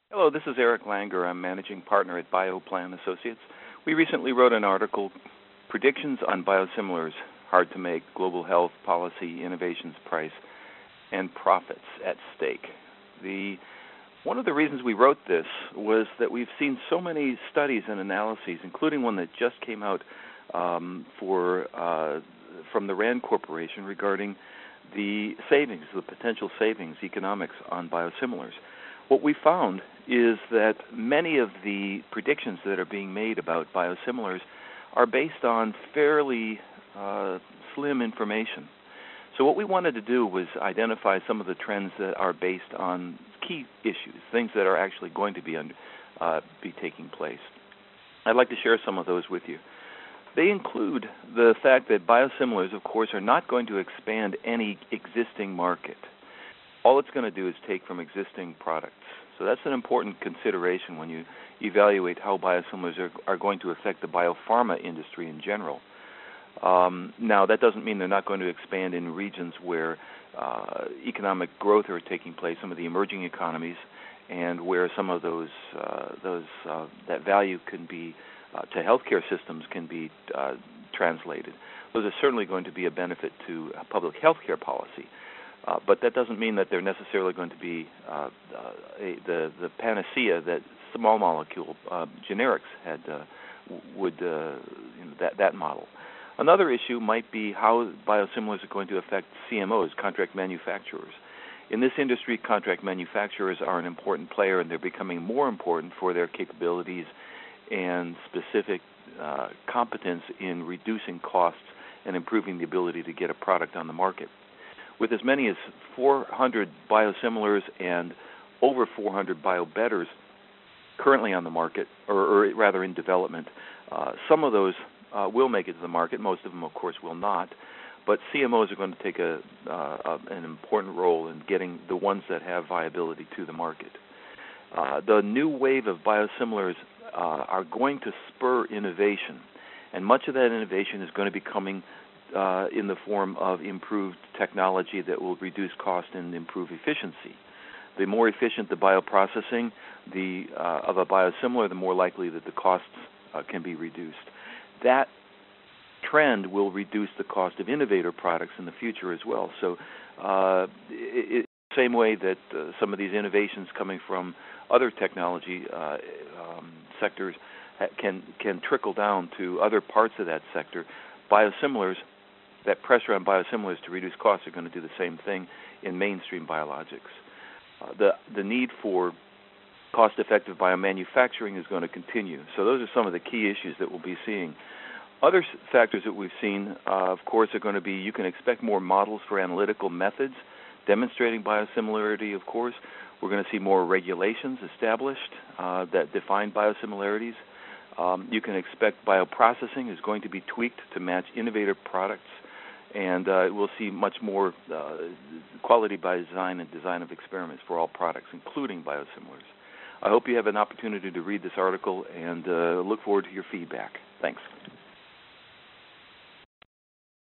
Hello, this is Eric Langer. I'm managing partner at Bioplan Associates. We recently wrote an article, Predictions on Biosimilars, Hard to Make, Global Health Policy, Innovations, Price, and Profits at Stake. One of the reasons we wrote this was that we've seen so many studies and analyses, including one that just came out from the RAND Corporation regarding the savings, the potential savings, economics on biosimilars. What we found is that many of the predictions that are being made about biosimilars are based on fairly slim information. So what we wanted to do was identify some of the trends that are based on key issues, things that are actually going to be taking place. I'd like to share some of those with you. They include the fact that biosimilars, of course, are not going to expand any existing market. All it's going to do is take from existing products. So that's an important consideration when you evaluate how biosimilars are going to affect the biopharma industry in general. Now, that doesn't mean they're not going to expand in regions where economic growth are taking place, some of the emerging economies, and where some of that value can be to healthcare systems can be translated. Those are certainly going to be a benefit to public healthcare policy. But that doesn't mean that they're necessarily going to be the panacea that small molecule generics had that model. Another issue might be how biosimilars are going to affect CMOs, contract manufacturers. In this industry, contract manufacturers are an important player, and they're becoming more important for their capabilities and specific competence in reducing costs and improving the ability to get a product on the market. With as many as 400 biosimilars and over 400 biobetters currently on the market, or rather in development, some of those will make it to the market. Most of them, of course, will not. But CMOs are going to take an important role in getting the ones that have viability to the market. The new wave of biosimilars are going to spur innovation, and much of that innovation is going to be coming in the form of improved technology that will reduce cost and improve efficiency. The more efficient the bioprocessing of a biosimilar, the more likely that the costs can be reduced. That trend will reduce the cost of innovator products in the future as well. So same way that some of these innovations coming from other technology sectors can trickle down to other parts of that sector, biosimilars, that pressure on biosimilars to reduce costs are going to do the same thing in mainstream biologics. The need for cost-effective biomanufacturing is going to continue. So those are some of the key issues that we'll be seeing. Other factors that we've seen, of course, are going to be you can expect more models for analytical methods demonstrating biosimilarity, of course. We're going to see more regulations established that define biosimilarities. You can expect bioprocessing is going to be tweaked to match innovative products, and we'll see much more quality by design and design of experiments for all products, including biosimilars. I hope you have an opportunity to read this article, and look forward to your feedback. Thanks.